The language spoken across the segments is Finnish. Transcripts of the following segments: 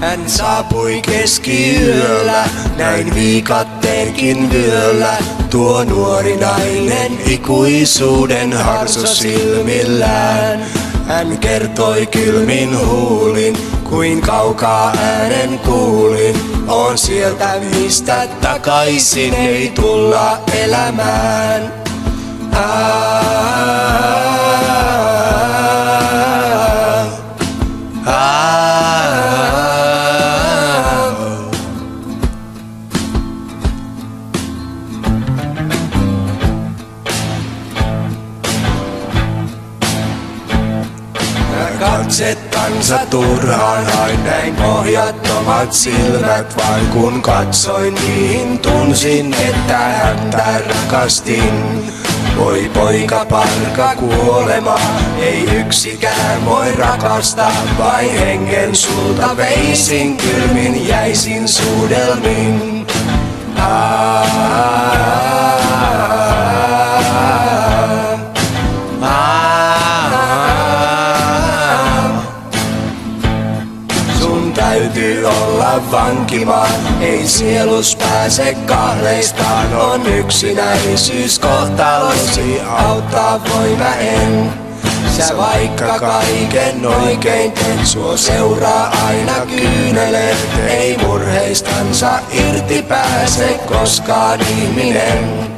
Hän saapui keskiyöllä, näin viikatteenkin vyöllä. Tuo nuori nainen ikuisuuden harso silmillään. Hän kertoi kylmin huulin, kuin kaukaa äänen kuulin. On sieltä mistä takaisin ei tulla elämään. Katsettansa turhaan hain, näin pohjattomat silmät vain. Kun katsoin niihin, tunsin, että häntä rakastin. Voi poika, palka kuolemaa, ei yksikään voi rakastaa. Vain hengen sulta veisin, kylmin jäisin suudelmin. Täytyy olla vankimaan, ei sielus pääse kahleistaan. On yksinäisyys kohtalosi, auttaa voi mä en. Sä vaikka kaiken oikein teet, suo seuraa aina kyyneleet. Ei murheistansa irti pääse koskaan ihminen.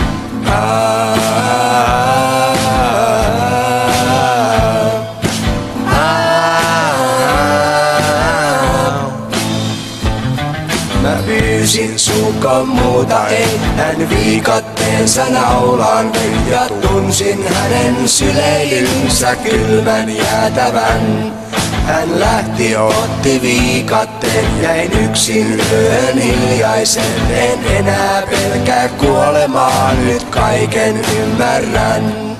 Mä pyysin suukon muuta ei, hän viikatteensa naulaan vei. Ja tunsin hänen syleilynsä kylmän jäätävän. Hän lähti, otti viikatteen, jäin yksin yön hiljaisen. En enää pelkää kuolemaa, nyt kaiken ymmärrän.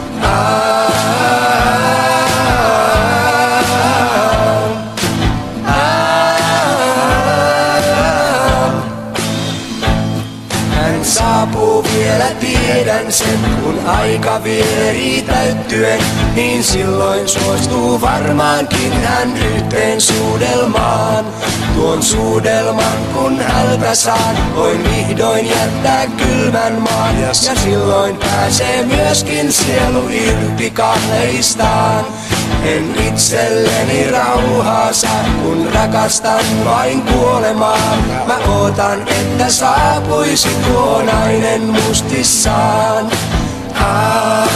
Saapuu vielä, tiedän sen, kun aika vierii täyttyen, niin silloin suostuu varmaankin hän yhteen suudelmaan. Tuon suudelman kun häneltä saan, voin vihdoin jättää kylmän maan. Ja silloin pääsee myöskin sielu irti kahleistaan. En itselleni rauhaa saa, kun rakastan vain kuolemaa. Mä ootan, että saapuisi tuo nainen mustissaan.